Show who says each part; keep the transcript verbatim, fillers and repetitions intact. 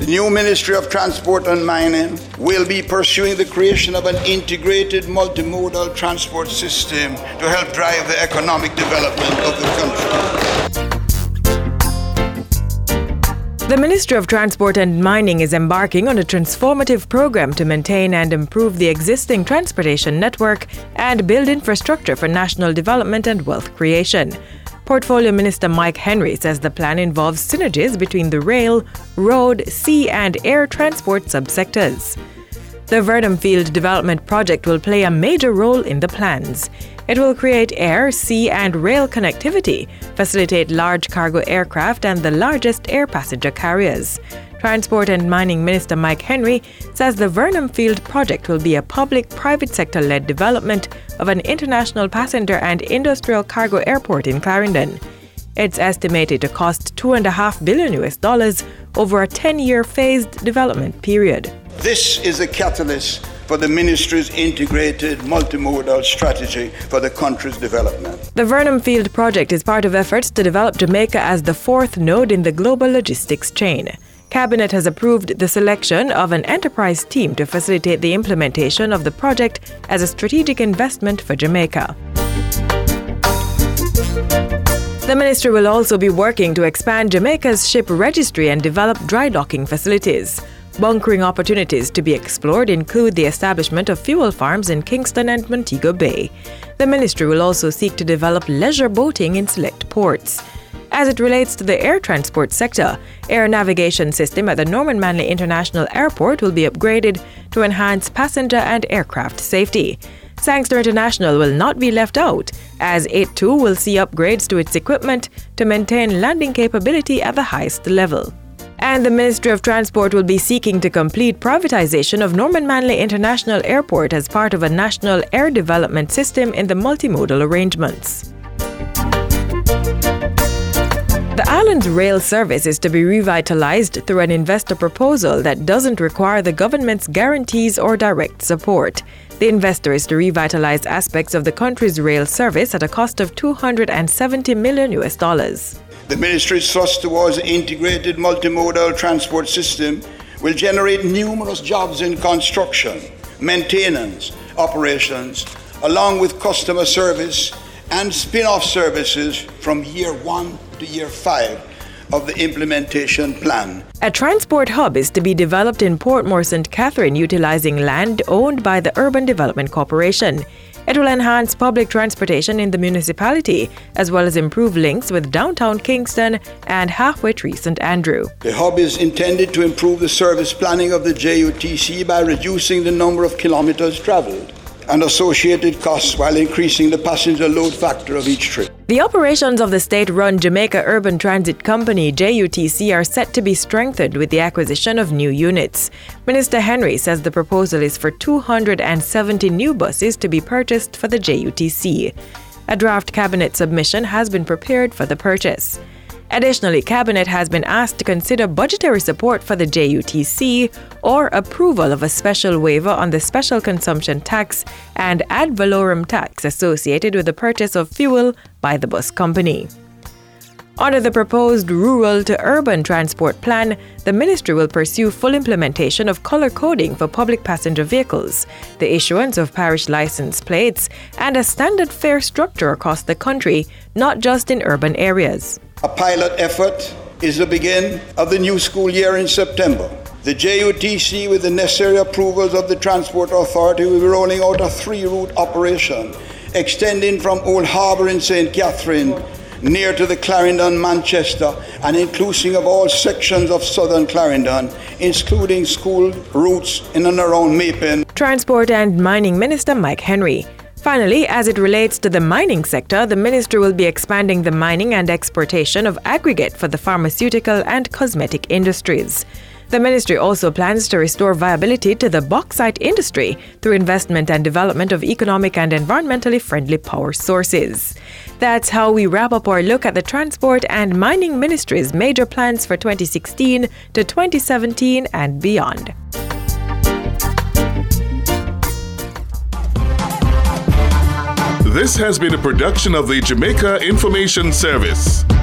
Speaker 1: new Ministry of Transport and Mining will be pursuing the creation of an integrated multimodal transport system to help drive the economic development of the country.
Speaker 2: The Ministry of Transport and Mining is embarking on a transformative program to maintain and improve the existing transportation network and build infrastructure for national development and wealth creation. Portfolio Minister Mike Henry says the plan involves synergies between the rail, road, sea and air transport subsectors. The Vernon Field Development Project will play a major role in the plans. It will create air, sea and rail connectivity, facilitate large cargo aircraft and the largest air passenger carriers. Transport and Mining Minister Mike Henry says the Vernon Field project will be a public-private sector-led development of an international passenger and industrial cargo airport in Clarendon. It's estimated to cost two and a half billion U S dollars over a ten-year phased development period.
Speaker 1: This is a catalyst for the ministry's integrated multimodal strategy for the country's development.
Speaker 2: The Vernon Field project is part of efforts to develop Jamaica as the fourth node in the global logistics chain. Cabinet has approved the selection of an enterprise team to facilitate the implementation of the project as a strategic investment for Jamaica. The ministry will also be working to expand Jamaica's ship registry and develop dry docking facilities. Bunkering opportunities to be explored include the establishment of fuel farms in Kingston and Montego Bay. The ministry will also seek to develop leisure boating in select ports. As it relates to the air transport sector, air navigation system at the Norman Manley International Airport will be upgraded to enhance passenger and aircraft safety. Sangster International will not be left out, as it too will see upgrades to its equipment to maintain landing capability at the highest level. And the Ministry of Transport will be seeking to complete privatization of Norman Manley International Airport as part of a national air development system in the multimodal arrangements. The island's rail service is to be revitalized through an investor proposal that doesn't require the government's guarantees or direct support. The investor is to revitalize aspects of the country's rail service at a cost of two hundred seventy million U S dollars.
Speaker 1: The ministry's thrust towards an integrated multimodal transport system will generate numerous jobs in construction, maintenance, operations, along with customer service and spin-off services from year one to year five of the implementation plan.
Speaker 2: A transport hub is to be developed in Portmore Saint Catherine utilizing land owned by the Urban Development Corporation. It will enhance public transportation in the municipality, as well as improve links with downtown Kingston and halfway tree Saint Andrew.
Speaker 1: The hub is intended to improve the service planning of the J U T C by reducing the number of kilometers traveled and associated costs while increasing the passenger load factor of each trip.
Speaker 2: The operations of the state-run Jamaica Urban Transit Company, J U T C, are set to be strengthened with the acquisition of new units. Minister Henry says the proposal is for two hundred seventy new buses to be purchased for the J U T C. A draft cabinet submission has been prepared for the purchase. Additionally, Cabinet has been asked to consider budgetary support for the J U T C or approval of a special waiver on the special consumption tax and ad valorem tax associated with the purchase of fuel by the bus company. Under the proposed rural to urban transport plan, the ministry will pursue full implementation of color coding for public passenger vehicles, the issuance of parish license plates, and a standard fare structure across the country, not just in urban areas.
Speaker 1: A pilot effort is the beginning of the new school year in September. The J U T C, with the necessary approvals of the Transport Authority, will be rolling out a three-route operation extending from Old Harbour in Saint Catherine near to the Clarendon, Manchester, and inclusive of all sections of southern Clarendon, including school routes in and around Maypen.
Speaker 2: Transport and Mining Minister Mike Henry. Finally, as it relates to the mining sector, the ministry will be expanding the mining and exportation of aggregate for the pharmaceutical and cosmetic industries. The ministry also plans to restore viability to the bauxite industry through investment and development of economic and environmentally friendly power sources. That's how we wrap up our look at the Transport and Mining Ministry's major plans for twenty sixteen to twenty seventeen and beyond.
Speaker 3: This has been a production of the Jamaica Information Service.